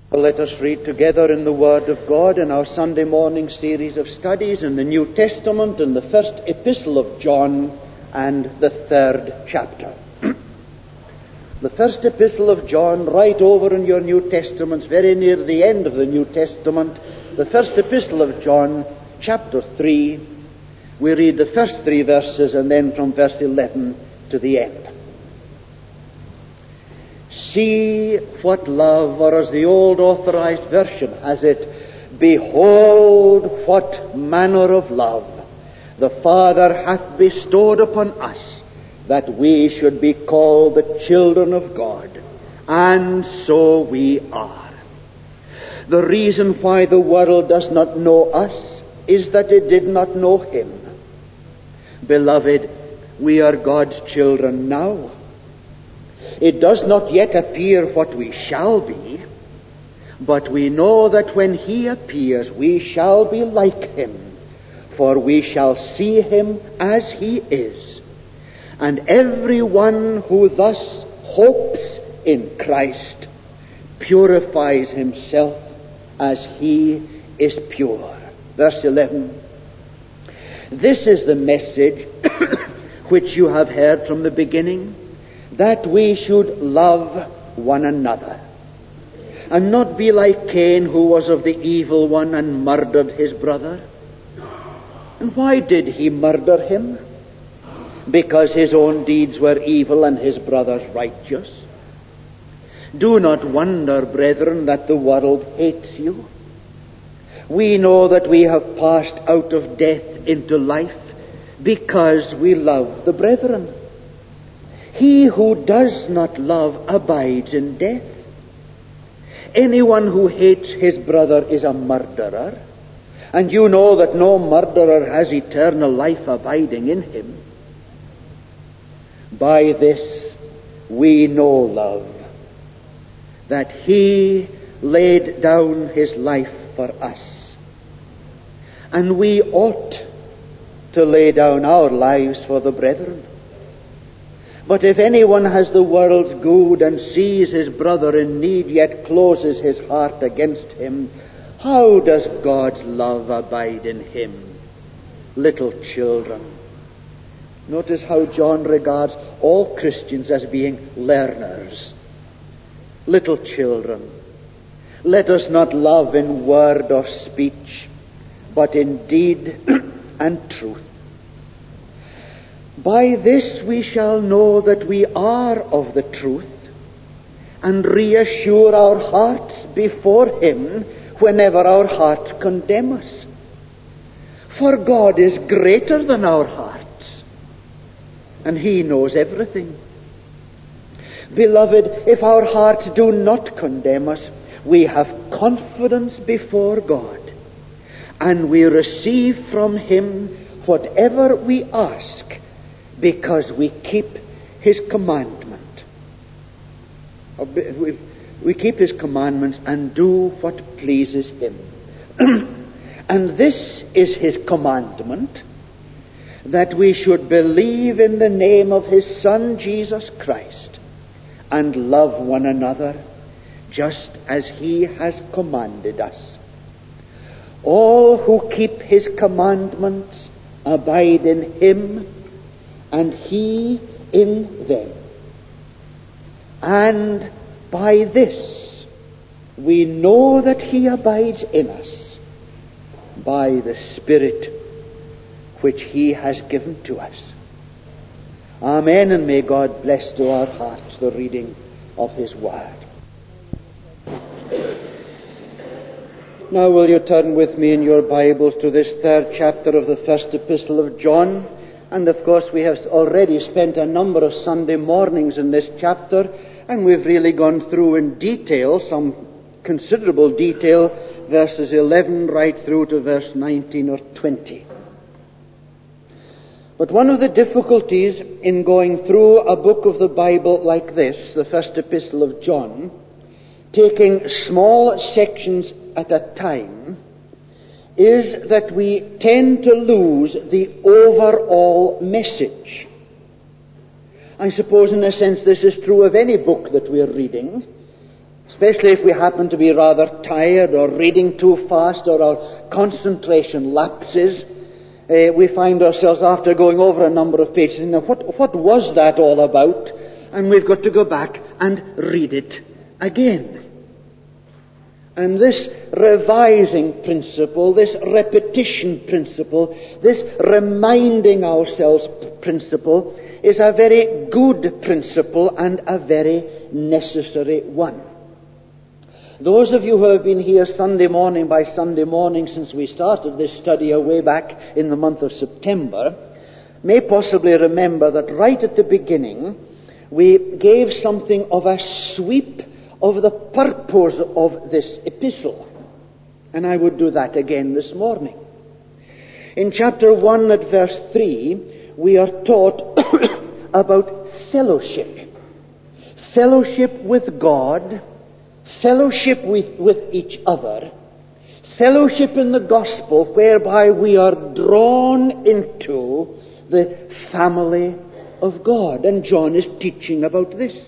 Let us read together in the Word of God in our Sunday morning series of studies in the New Testament in the first epistle of John and the third chapter. The first epistle of John, right over in your New Testaments, very near the end of the New Testament, the first epistle of John, chapter 3. We read the first 3 verses and then from verse 11 to the end. See what love, or as the old authorized version has it, behold what manner of love the Father hath bestowed upon us, that we should be called the children of God. And so we are. The reason why the world does not know us is that it did not know Him. Beloved, we are God's children now. It does not yet appear what we shall be, but we know that when He appears, we shall be like Him, for we shall see Him as He is. And everyone who thus hopes in Christ purifies himself as He is pure. Verse 11. This is the message which you have heard from the beginning, that we should love one another, and not be like Cain, who was of the evil one and murdered his brother. And why did he murder him? Because his own deeds were evil and his brother's righteous. Do not wonder, brethren, that the world hates you. We know that we have passed out of death into life because we love the brethren. He who does not love abides in death. Anyone who hates his brother is a murderer, and you know that no murderer has eternal life abiding in him. By this we know love, that He laid down His life for us, and we ought to lay down our lives for the brethren. But if anyone has the world's good and sees his brother in need, yet closes his heart against him, how does God's love abide in him? Little children. Notice how John regards all Christians as being learners. Little children, let us not love in word or speech, but in deed and truth. By this we shall know that we are of the truth, and reassure our hearts before Him whenever our hearts condemn us. For God is greater than our hearts, and He knows everything. Beloved, if our hearts do not condemn us, we have confidence before God, and we receive from Him whatever we ask, because we keep His commandment. We keep His commandments and do what pleases Him. And this is His commandment, that we should believe in the name of His Son Jesus Christ, and love one another just as He has commanded us. All who keep His commandments abide in Him, and He in them. And by this we know that He abides in us, by the Spirit which He has given to us. Amen, and may God bless to our hearts the reading of His Word. Now will you turn with me in your Bibles to this third chapter of the first epistle of John. And of course we have already spent a number of Sunday mornings in this chapter, and we've really gone through in detail, some considerable detail, verses 11 right through to verse 19 or 20. But one of the difficulties in going through a book of the Bible like this, the first epistle of John, taking small sections at a time, is that we tend to lose the overall message. I suppose in a sense this is true of any book that we're reading. especially if we happen to be rather tired or reading too fast or our concentration lapses. We find ourselves, after going over a number of pages, what was that all about? And we've got to go back and read it again. And this revising principle, this repetition principle, this reminding ourselves principle is a very good principle and a very necessary one. Those of you who have been here Sunday morning by Sunday morning since we started this study way back in the month of September may possibly remember that right at the beginning we gave something of a sweep of the purpose of this epistle. And I would do that again this morning. In chapter 1 at verse 3, we are taught about fellowship. Fellowship with God, fellowship with each other, fellowship in the gospel whereby we are drawn into the family of God. And John is teaching about this.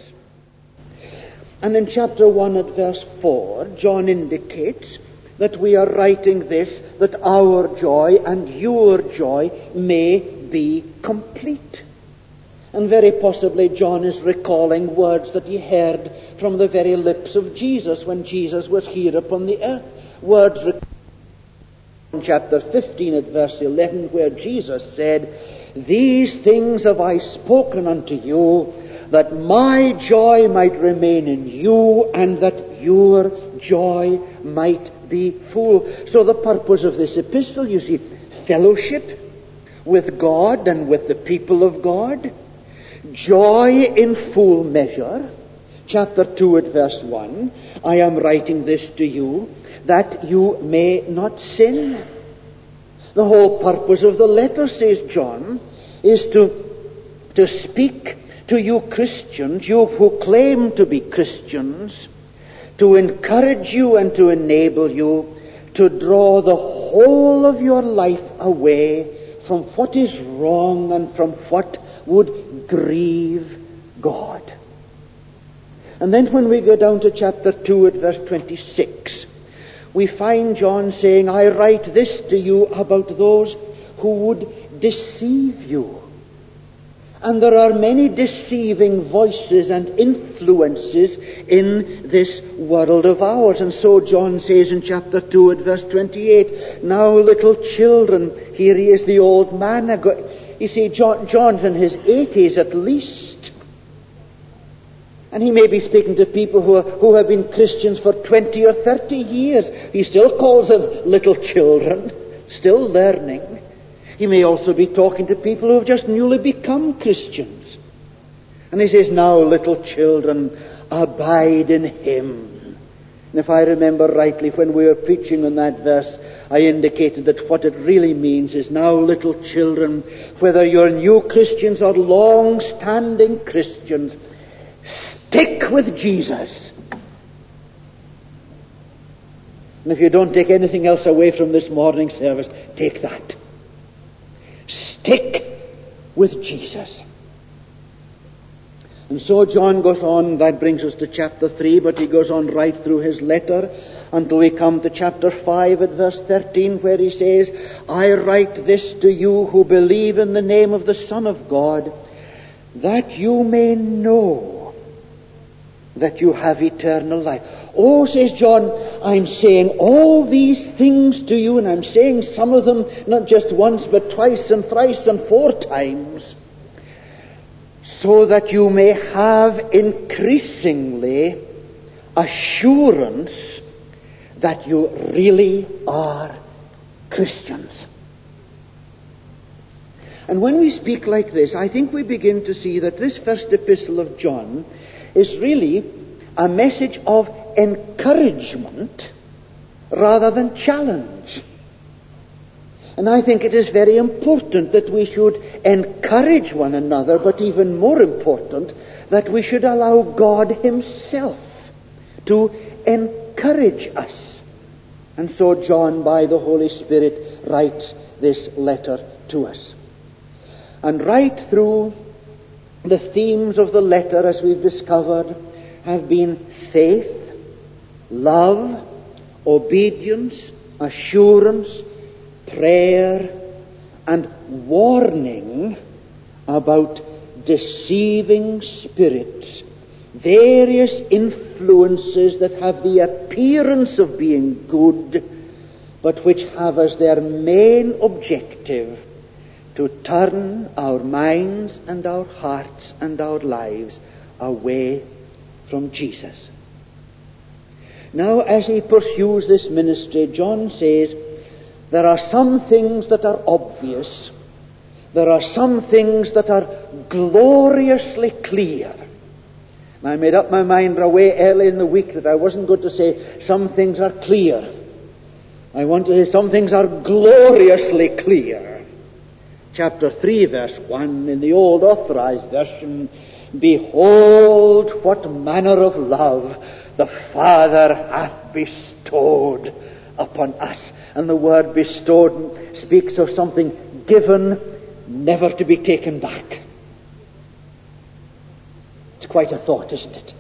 And in chapter 1 at verse 4, John indicates that we are writing this, that our joy and your joy may be complete. And very possibly John is recalling words that he heard from the very lips of Jesus when Jesus was here upon the earth. Words in chapter 15 at verse 11 where Jesus said, "These things have I spoken unto you, that my joy might remain in you, and that your joy might be full." So the purpose of this epistle, you see, fellowship with God and with the people of God, joy in full measure. Chapter 2 at verse 1, "I am writing this to you, that you may not sin." The whole purpose of the letter, says John, is to speak to you Christians, you who claim to be Christians, to encourage you and to enable you to draw the whole of your life away from what is wrong and from what would grieve God. And then when we go down to chapter 2 at verse 26, we find John saying, "I write this to you about those who would deceive you." And there are many deceiving voices and influences in this world of ours. And so John says in chapter 2 at verse 28, "Now little children," here he is, the old man. You see, John's in his 80s at least. And he may be speaking to people who have been Christians for 20 or 30 years. He still calls them little children, still learning. He may also be talking to people who have just newly become Christians. And he says, "Now, little children, abide in Him." And if I remember rightly, when we were preaching on that verse, I indicated that what it really means is, now, little children, whether you're new Christians or long-standing Christians, stick with Jesus. And if you don't take anything else away from this morning service, take that. Stick with Jesus. And so John goes on. That brings us to chapter 3, but he goes on right through his letter until we come to chapter 5 at verse 13, where he says, "I write this to you who believe in the name of the Son of God, that you may know that you have eternal life." "Oh," says John, "I'm saying all these things to you, and I'm saying some of them not just once, but twice and thrice and 4 times, so that you may have increasingly assurance that you really are Christians." And when we speak like this, I think we begin to see that this first epistle of John is really a message of encouragement rather than challenge. And I think it is very important that we should encourage one another, but even more important, that we should allow God Himself to encourage us. And so John, by the Holy Spirit, writes this letter to us. And right through, the themes of the letter, as we've discovered, have been faith, love, obedience, assurance, prayer, and warning about deceiving spirits, various influences that have the appearance of being good, but which have as their main objective to turn our minds and our hearts and our lives away from Jesus. Now, as he pursues this ministry, John says, there are some things that are obvious. There are some things that are gloriously clear. And I made up my mind away early in the week that I wasn't going to say some things are clear. I want to say some things are gloriously clear. Chapter 3, verse 1, in the Old Authorized Version, behold what manner of love the Father hath bestowed upon us. And the word bestowed speaks of something given, never to be taken back. It's quite a thought, isn't it?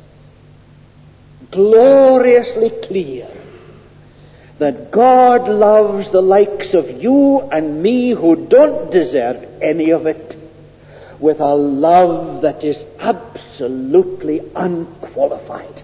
Gloriously clear that God loves the likes of you and me who don't deserve any of it with a love that is absolutely unqualified.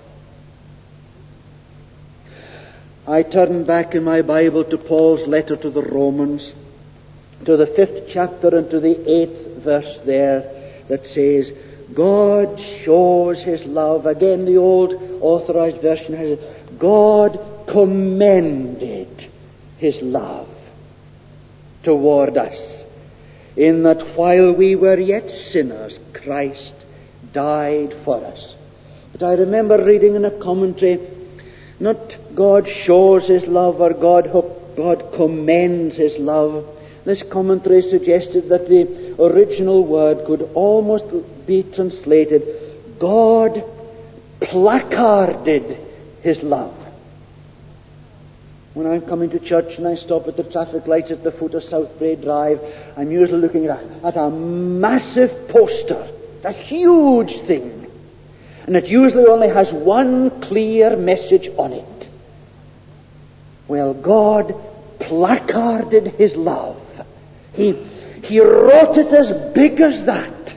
I turn back in my Bible to Paul's letter to the Romans, to the 5th chapter and to the 8th verse there that says, God shows his love. Again, the Old Authorized Version has it, God commended his love toward us, in that while we were yet sinners, Christ died for us. But I remember reading in a commentary, not God shows his love or God commends his love. This commentary suggested that the original word could almost be translated, God placarded his love. When I'm coming to church and I stop at the traffic lights at the foot of South Bray Drive, I'm usually looking at a massive poster, a huge thing. And it usually only has one clear message on it. Well, God placarded his love. He wrote it as big as that,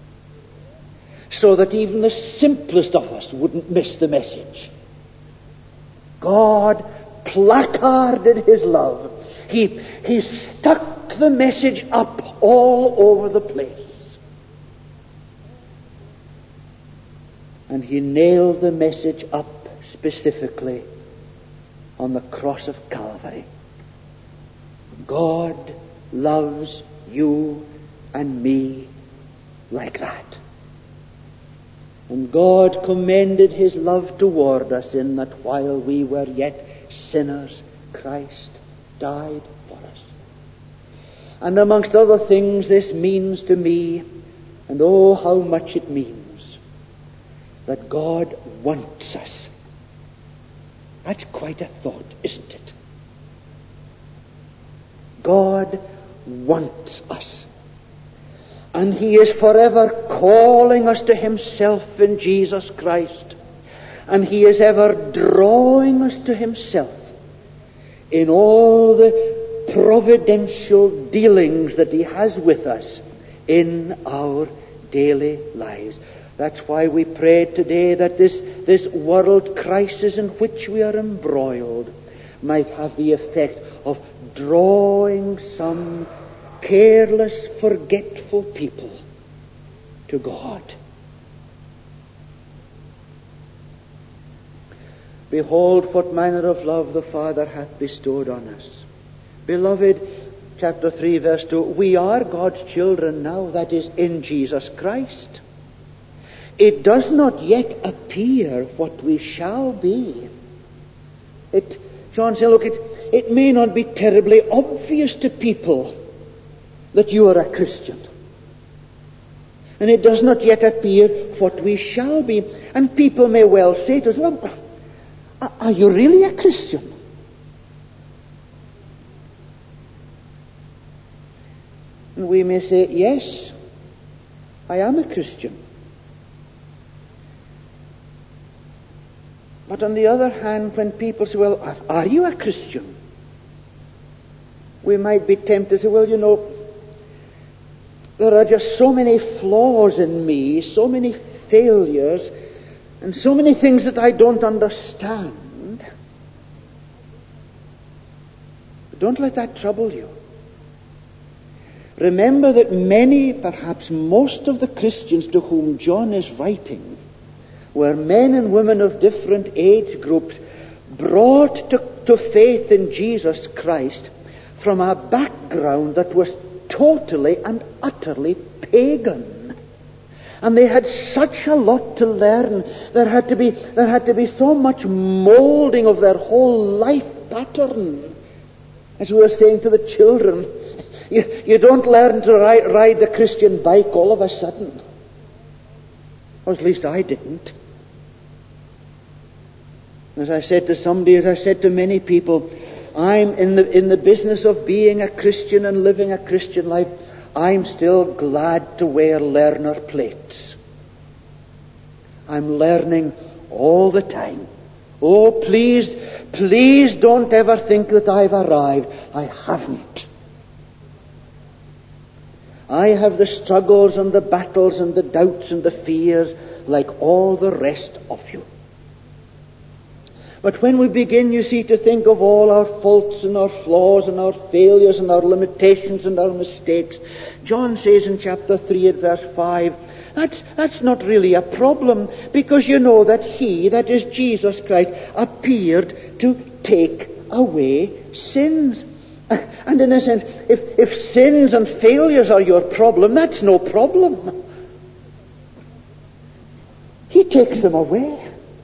so that even the simplest of us wouldn't miss the message. God placarded his love. He stuck the message up all over the place. And he nailed the message up specifically on the cross of Calvary. God loves you and me like that. And God commended his love toward us in that while we were yet sinners, Christ died for us. And amongst other things, this means to me, and oh, how much it means, that God wants us. That's quite a thought, isn't it? God wants us. And he is forever calling us to himself in Jesus Christ. And he is ever drawing us to himself in all the providential dealings that he has with us in our daily lives. That's why we prayed today that this world crisis in which we are embroiled might have the effect of drawing some careless, forgetful people to God. Behold, what manner of love the Father hath bestowed on us. Beloved, chapter 3, verse 2, we are God's children now, that is, in Jesus Christ. It does not yet appear what we shall be. John said, look, it may not be terribly obvious to people that you are a Christian. And it does not yet appear what we shall be. And people may well say to us, well, are you really a Christian? And we may say, yes, I am a Christian. But on the other hand, when people say, well, are you a Christian? We might be tempted to say, well, there are just so many flaws in me, so many failures, and so many things that I don't understand. But don't let that trouble you. Remember that many, perhaps most of the Christians to whom John is writing were men and women of different age groups brought to faith in Jesus Christ from a background that was totally and utterly pagan. And they had such a lot to learn. There had to be so much molding of their whole life pattern. As we were saying to the children, you don't learn to ride the Christian bike all of a sudden. Or at least I didn't. As I said to many people, I'm in the business of being a Christian and living a Christian life. I'm still glad to wear learner plates. I'm learning all the time. Oh, please don't ever think that I've arrived. I haven't. I have the struggles and the battles and the doubts and the fears like all the rest of you. But when we begin, you see, to think of all our faults and our flaws and our failures and our limitations and our mistakes, John says in chapter 3 at verse 5, that's not really a problem, because you know that He, that is Jesus Christ, appeared to take away sins. And in a sense, if sins and failures are your problem, that's no problem. He takes them away.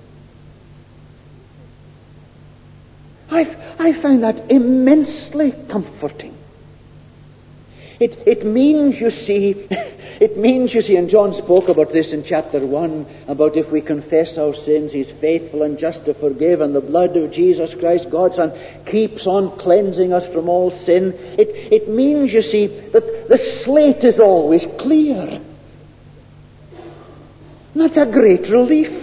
I find that immensely comforting. It means, you see, and John spoke about this in chapter 1, about if we confess our sins, He's faithful and just to forgive, and the blood of Jesus Christ, God's Son, keeps on cleansing us from all sin. It means, you see, that the slate is always clear. And that's a great relief.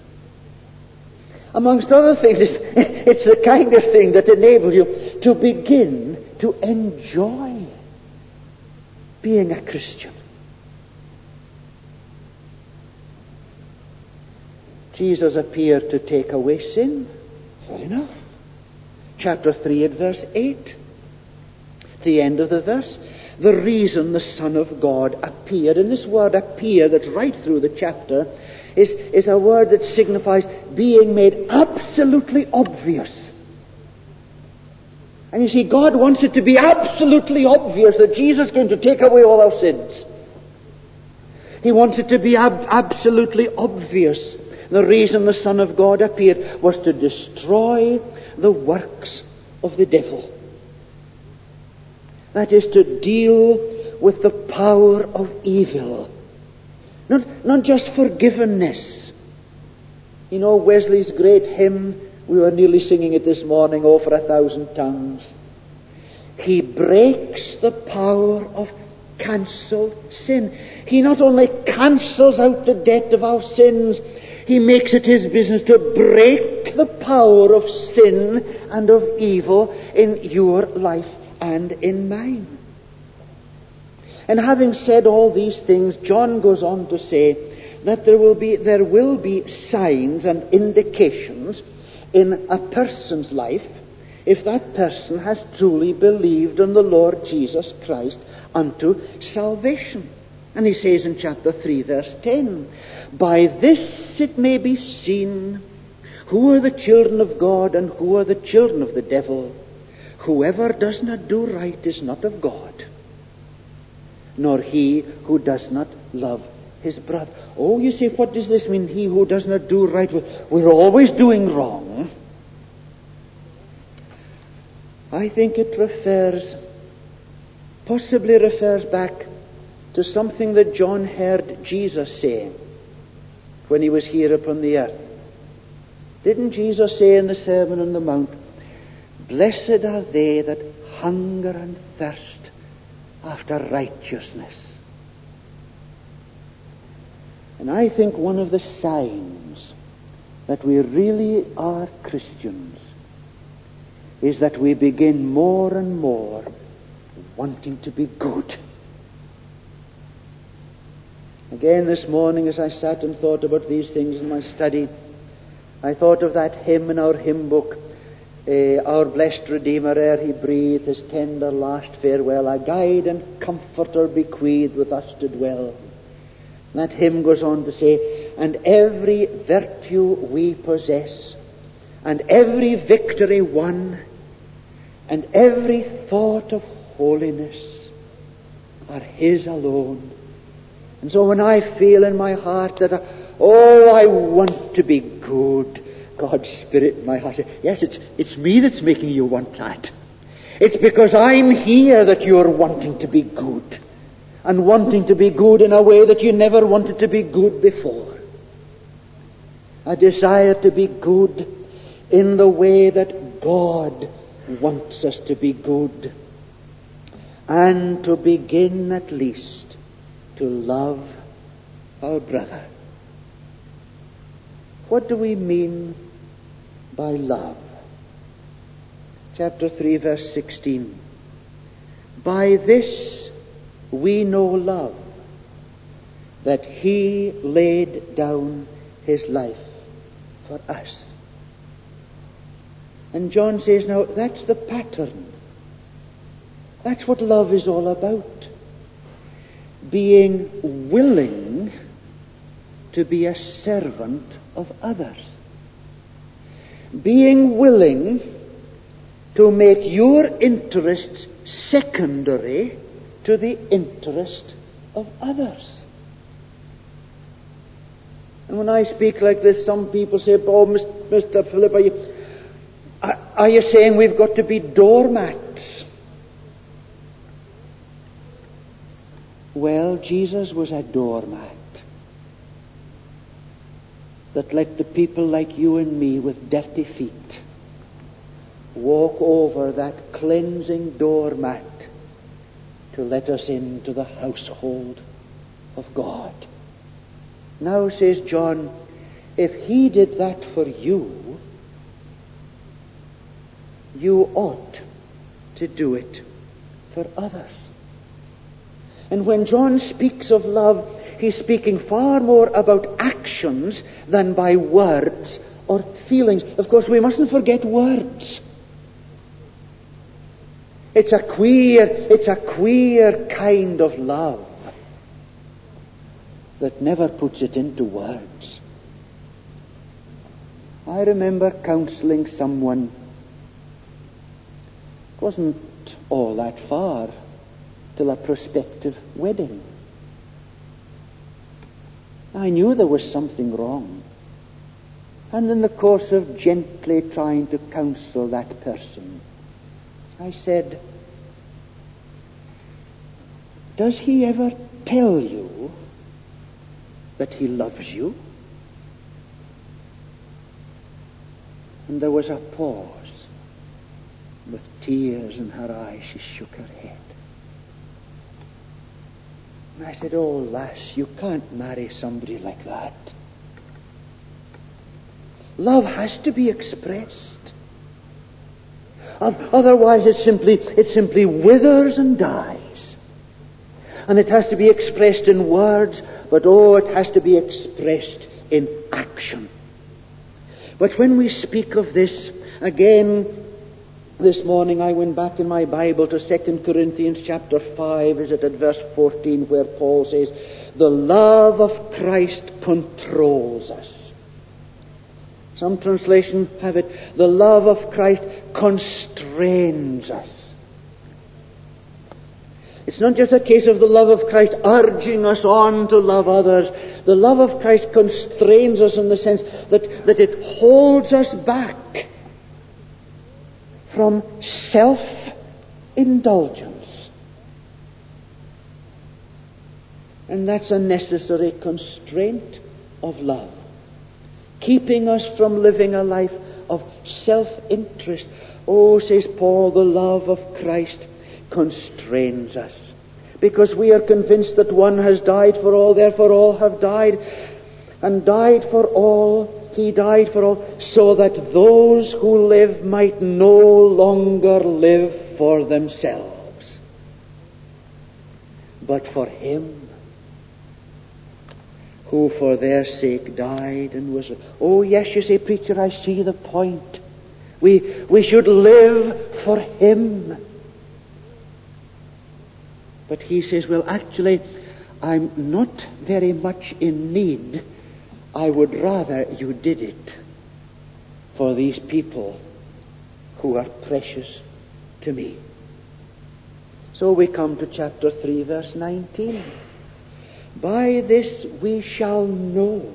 Amongst other things, it's the kind of thing that enables you to begin to enjoy being a Christian. Jesus appeared to take away sin. Fair enough. Chapter 3 at verse 8. The end of the verse. The reason the Son of God appeared. And this word appear that's right through the chapter is a word that signifies being made absolutely obvious. And you see, God wants it to be absolutely obvious that Jesus came to take away all our sins. He wants it to be absolutely obvious. The reason the Son of God appeared was to destroy the works of the devil. That is, to deal with the power of evil. Not just forgiveness. You know, Wesley's great hymn, we were nearly singing it this morning, "Oh, for 1,000 tongues." He breaks the power of cancelled sin. He not only cancels out the debt of our sins, He makes it His business to break the power of sin and of evil in your life and in mine. And having said all these things, John goes on to say that there will be signs and indications in a person's life if that person has truly believed in the Lord Jesus Christ unto salvation. And he says in chapter 3 verse 10, "By this it may be seen who are the children of God and who are the children of the devil. Whoever does not do right is not of God, nor he who does not love his brother." Oh, you see, what does this mean? He who does not do right. We're always doing wrong. I think it possibly refers back to something that John heard Jesus saying when He was here upon the earth. Didn't Jesus say in the Sermon on the Mount, "Blessed are they that hunger and thirst after righteousness"? And I think one of the signs that we really are Christians is that we begin more and more wanting to be good. Again this morning, as I sat and thought about these things in my study, I thought of that hymn in our hymn book, Our blessed Redeemer, ere he breathed his tender last farewell, a guide and comforter bequeathed with us to dwell. And that hymn goes on to say, and every virtue we possess, and every victory won, and every thought of holiness are his alone. And so when I feel in my heart that, I want to be good, God's Spirit in my heart says, yes, it's me that's making you want that. It's because I'm here that you're wanting to be good, and wanting to be good in a way that you never wanted to be good before. A desire to be good in the way that God wants us to be good, and to begin at least to love our brother. What do we mean by love? Chapter 3, verse 16. By this we know love, that he laid down his life for us. And John says, now that's the pattern. That's what love is all about. Being willing to be a servant of others. Being willing to make your interests secondary to the interest of others. And when I speak like this, some people say, Mr. Philip, are you saying we've got to be doormats? Well, Jesus was a doormat that let the people like you and me with dirty feet walk over that cleansing doormat to let us into the household of God. Now, says John, if he did that for you, you ought to do it for others. And when John speaks of love, he's speaking far more about actions than by words or feelings. Of course, we mustn't forget words. It's a queer kind of love that never puts it into words. I remember counseling someone. It wasn't all that far till a prospective wedding. I knew there was something wrong. And in the course of gently trying to counsel that person, I said, does he ever tell you that he loves you? And there was a pause. With tears in her eyes, she shook her head. And I said, oh, lass, you can't marry somebody like that. Love has to be expressed. Otherwise it simply withers and dies. And it has to be expressed in words, but it has to be expressed in action. But when we speak of this, again, this morning I went back in my Bible to 2 Corinthians chapter 5, is it at verse 14, where Paul says, the love of Christ controls us. Some translations have it, the love of Christ constrains us. It's not just a case of the love of Christ urging us on to love others. The love of Christ constrains us in the sense that it holds us back from self-indulgence. And that's a necessary constraint of love, keeping us from living a life of self-interest. Oh, says Paul, the love of Christ constrains us, because we are convinced that one has died for all, therefore all have died, and died for all, He died for all, so that those who live might no longer live for themselves, but for Him who for their sake died and was... Oh yes, you say, preacher, I see the point. We should live for Him. But he says, well, actually, I'm not very much in need. I would rather you did it for these people who are precious to me. So we come to chapter 3, verse 19. By this we shall know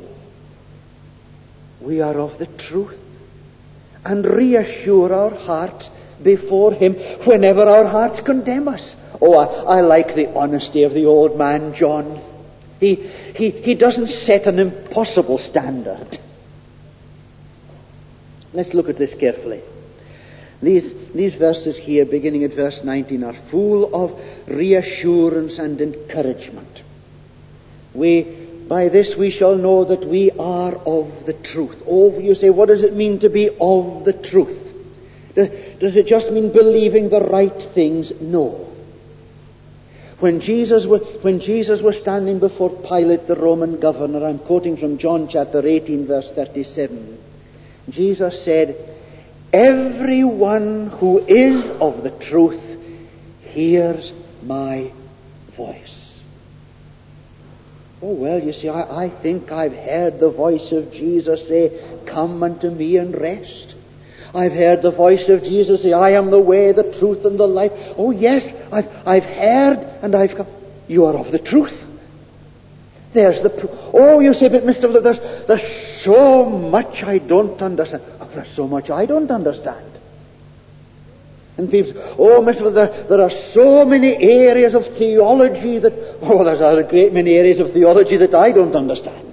we are of the truth, and reassure our hearts before Him whenever our hearts condemn us. Oh, I like the honesty of the old man John. He doesn't set an impossible standard. Let's look at this carefully. These verses here, beginning at verse 19, are full of reassurance and encouragement. By this we shall know that we are of the truth. Oh, you say, what does it mean to be of the truth? Does it just mean believing the right things? No. When Jesus was standing before Pilate, the Roman governor, I'm quoting from John chapter 18, verse 37, Jesus said, everyone who is of the truth hears my voice. Oh, well, you see, I think I've heard the voice of Jesus say, come unto me and rest. I've heard the voice of Jesus say, I am the way, the truth, and the life. Oh, yes, I've heard and I've come. You are of the truth. There's the proof. Oh, you say, but Mr. Fuller, there's so much I don't understand. Oh, there's so much I don't understand. And people say, oh, Mr. Fuller, there are so many areas of theology that, oh, there's a great many areas of theology that I don't understand.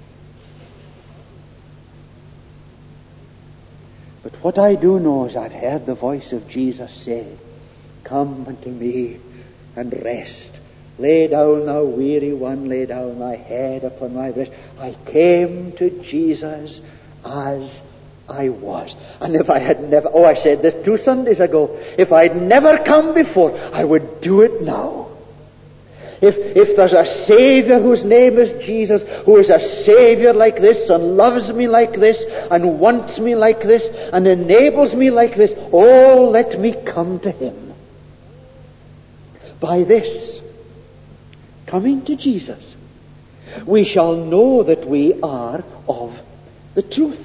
But what I do know is I've heard the voice of Jesus say, come unto me and rest. Lay down, thou weary one, lay down thy head upon my breast. I came to Jesus as I was. And if I had never, I said this 2 Sundays ago, if I'd never come before, I would do it now. If there's a Savior whose name is Jesus, who is a Savior like this, and loves me like this, and wants me like this, and enables me like this, oh, let me come to Him. By this, coming to Jesus, we shall know that we are of the truth.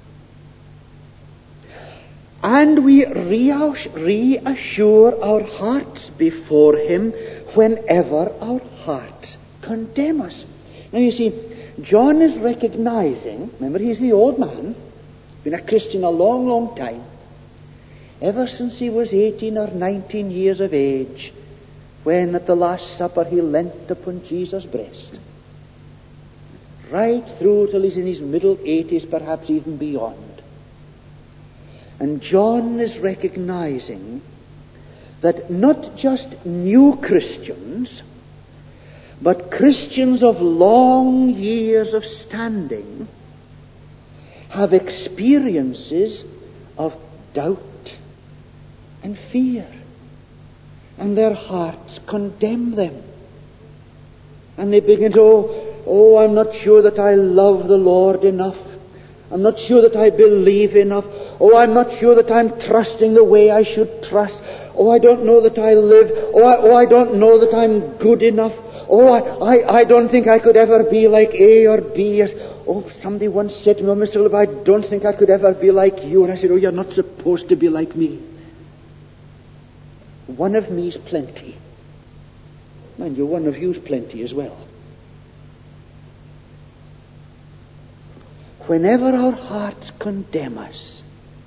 And we reassure our hearts before Him whenever our hearts condemn us. Now you see, John is recognizing, remember he's the old man, been a Christian a long, long time, ever since he was 18 or 19 years of age, when at the Last Supper he leant upon Jesus' breast. Right through till he's in his middle 80s, perhaps even beyond. And John is recognizing that not just new Christians, but Christians of long years of standing have experiences of doubt and fear, and their hearts condemn them. And they begin to, I'm not sure that I love the Lord enough. I'm not sure that I believe enough. Oh, I'm not sure that I'm trusting the way I should trust. Oh, I don't know that I live. I don't know that I'm good enough. Oh, I don't think I could ever be like A or B. Somebody once said to me, Mr. Philip, I don't think I could ever be like you. And I said, you're not supposed to be like me. One of me's plenty. Mind you, one of you's plenty as well. Whenever our hearts condemn us,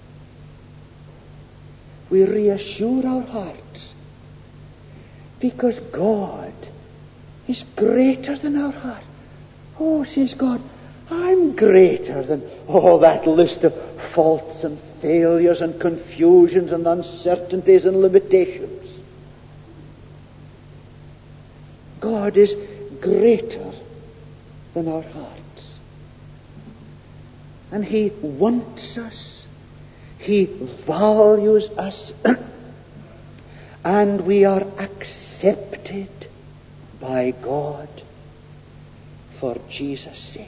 we reassure our hearts, because God is greater than our heart. Oh, says God, I'm greater than all that list of faults and failures and confusions and uncertainties and limitations. God is greater than our hearts. And He wants us. He values us. And we are accepted by God for Jesus' sake.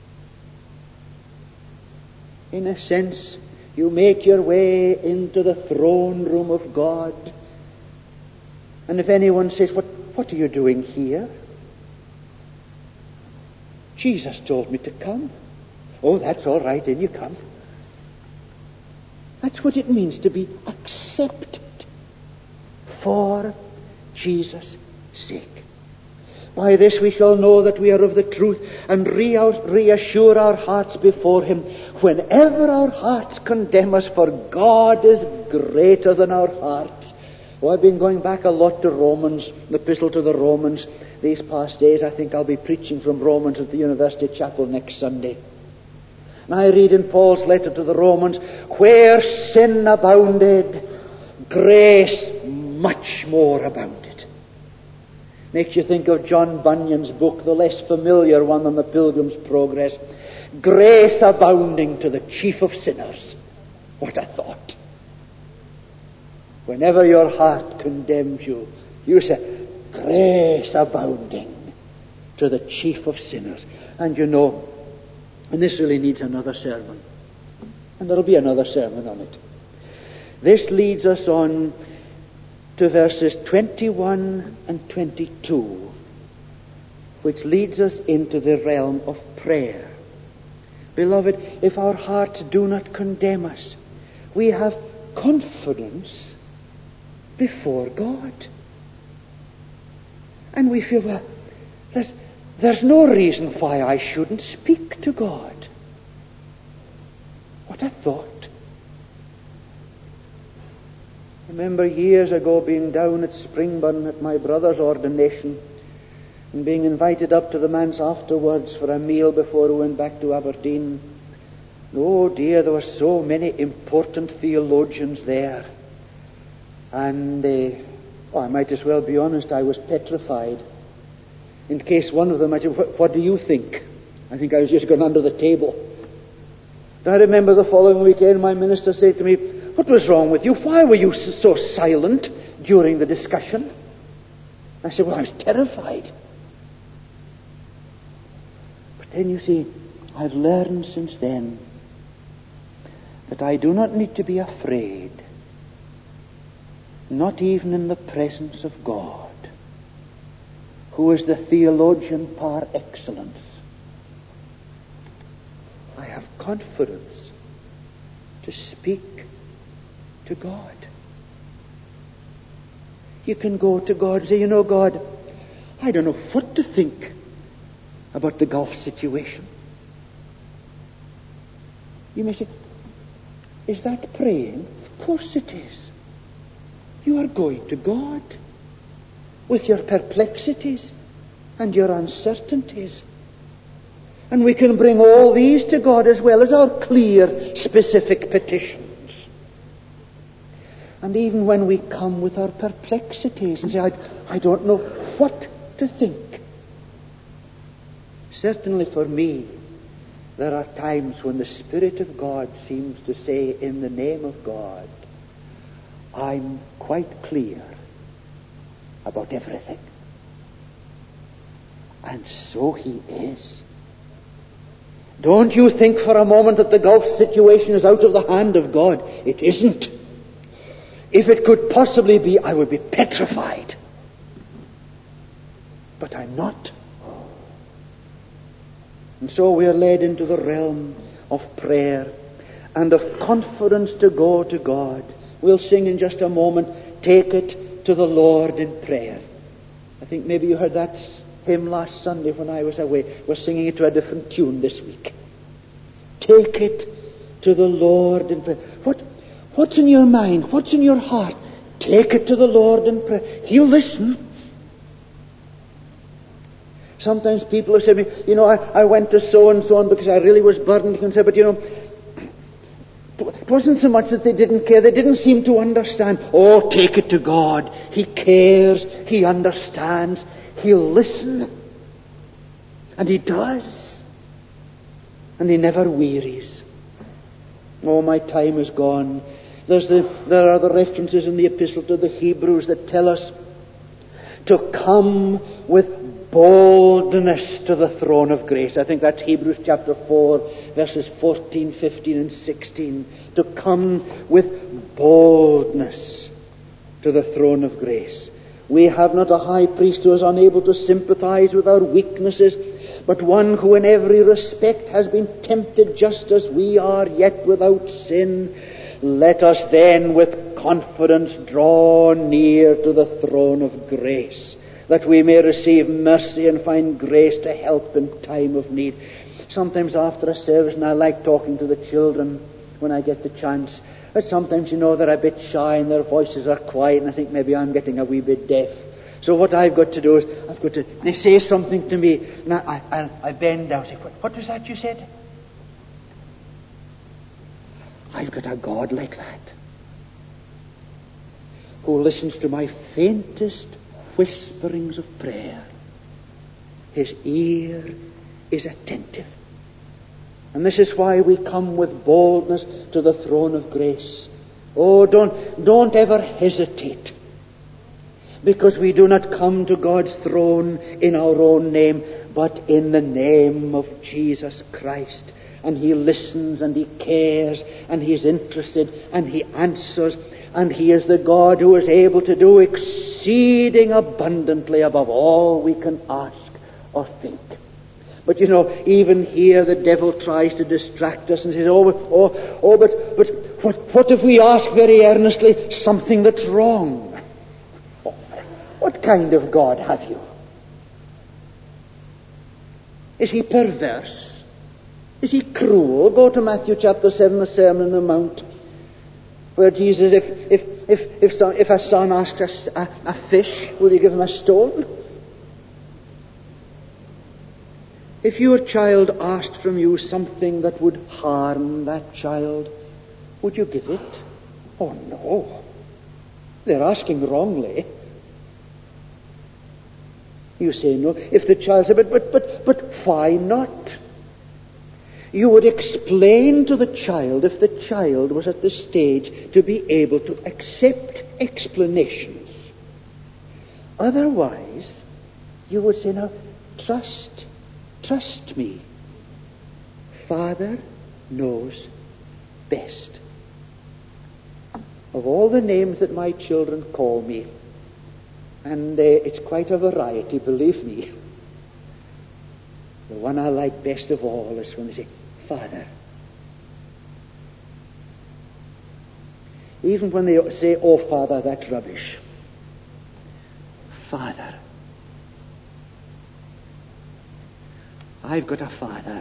In a sense, you make your way into the throne room of God. And if anyone says, what are you doing here? Jesus told me to come. Oh, that's all right, then you come. That's what it means to be accepted for Jesus' sake. By this we shall know that we are of the truth, and reassure our hearts before Him whenever our hearts condemn us, for God is greater than our hearts. Oh, I've been going back a lot to Romans, the epistle to the Romans, these past days. I think I'll be preaching from Romans at the University Chapel next Sunday. And I read in Paul's letter to the Romans, where sin abounded, grace much more abounded. Makes you think of John Bunyan's book, the less familiar one on the Pilgrim's Progress. Grace abounding to the chief of sinners. What a thought. Whenever your heart condemns you, you say, grace abounding to the chief of sinners. And you know, and this really needs another sermon. And there'll be another sermon on it. This leads us on to verses 21 and 22, which leads us into the realm of prayer. Beloved, if our hearts do not condemn us, we have confidence before God. And we feel, well, there's no reason why I shouldn't speak to God. What a thought. I remember years ago being down at Springburn at my brother's ordination and being invited up to the manse afterwards for a meal before we went back to Aberdeen. Oh dear, there were so many important theologians there. And I might as well be honest, I was petrified. In case one of them might say, what do you think? I think I was just going under the table. And I remember the following weekend my minister said to me, what was wrong with you? Why were you so silent during the discussion? I said, well, I was terrified. But then you see, I've learned since then that I do not need to be afraid, not even in the presence of God, who is the theologian par excellence. I have confidence to speak to God. You can go to God and say, you know, God, I don't know what to think about the Gulf situation. You may say, is that praying? Of course it is. You are going to God with your perplexities and your uncertainties. And we can bring all these to God as well as our clear, specific petitions. And even when we come with our perplexities and say, I don't know what to think. Certainly for me, there are times when the Spirit of God seems to say, in the name of God, I'm quite clear about everything. And so He is. Don't you think for a moment that the Gulf situation is out of the hand of God. It isn't. If it could possibly be, I would be petrified. But I'm not. And so we are led into the realm of prayer and of confidence to go to God. We'll sing in just a moment, Take It to the Lord in Prayer. I think maybe you heard that hymn last Sunday when I was away. We're singing it to a different tune this week. Take it to the Lord in prayer. What's in your mind? What's in your heart? Take it to the Lord in prayer. He'll listen. Sometimes people have said to me, you know, I went to so-and-so because I really was burdened. And say, but you know, it wasn't so much that they didn't care. They didn't seem to understand. Oh, take it to God. He cares. He understands. He'll listen. And He does. And He never wearies. Oh, my time is gone. There are the references in the epistle to the Hebrews that tell us to come with boldness to the throne of grace. I think that's Hebrews chapter 4, verses 14, 15, and 16. To come with boldness to the throne of grace. We have not a high priest who is unable to sympathize with our weaknesses, but one who in every respect has been tempted just as we are, yet without sin. Let us then with confidence draw near to the throne of grace, that we may receive mercy and find grace to help in time of need. Sometimes after a service, and I like talking to the children when I get the chance, but sometimes, they're a bit shy and their voices are quiet, and I think maybe I'm getting a wee bit deaf. So what I've got to do is, they say something to me, and I bend down and say, what was that you said? I've got a God like that, who listens to my faintest whisperings of prayer. His ear is attentive. And this is why we come with boldness to the throne of grace. Oh, don't ever hesitate, because we do not come to God's throne in our own name, but in the name of Jesus Christ. And He listens, and He cares, and He is interested, and He answers, and He is the God who is able to do exceeding abundantly above all we can ask or think. But even here the devil tries to distract us and says, but what if we ask very earnestly something that's wrong? Oh, what kind of God have you? Is He perverse? Is He cruel? Go to Matthew chapter 7, the Sermon on the Mount, where Jesus, if a son asks a fish, will you give him a stone? If your child asked from you something that would harm that child, would you give it? Oh, no. They're asking wrongly. You say no. If the child said, but why not? You would explain to the child, if the child was at the stage to be able to accept explanations. Otherwise, you would say, now, trust me. Father knows best. Of all the names that my children call me, and it's quite a variety, believe me, the one I like best of all is when they say, Father. Even when they say, oh, Father, that's rubbish. Father. I've got a Father,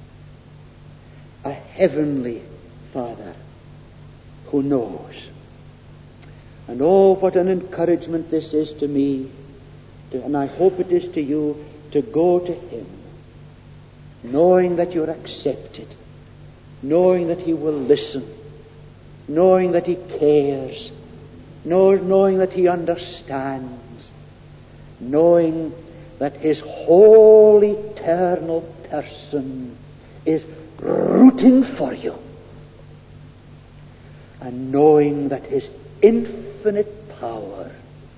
a heavenly Father, who knows. And oh, what an encouragement this is to me, and I hope it is to you, to go to Him, knowing that you're accepted, knowing that He will listen, knowing that He cares, knowing that He understands, knowing that His whole eternal person is rooting for you, and knowing that His infinite power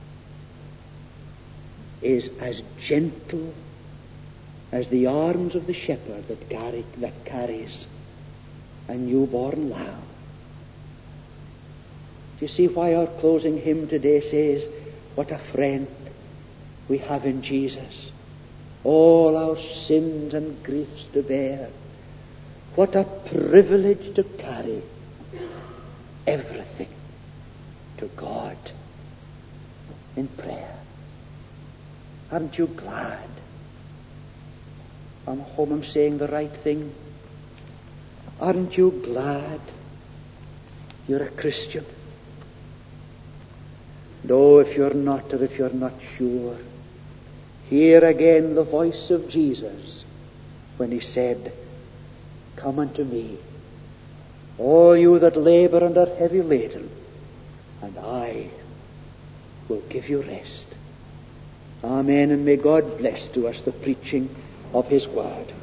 is as gentle as the arms of the shepherd that carries a newborn lamb. Do you see why our closing hymn today says, what a friend we have in Jesus, all our sins and griefs to bear. What a privilege to carry everything to God in prayer. Aren't you glad? I'm home, I'm saying the right thing. Aren't you glad you're a Christian? No, if you're not, or if you're not sure, hear again the voice of Jesus when He said, come unto me, all you that labor and are heavy laden, and I will give you rest. Amen, and may God bless to us the preaching of His word.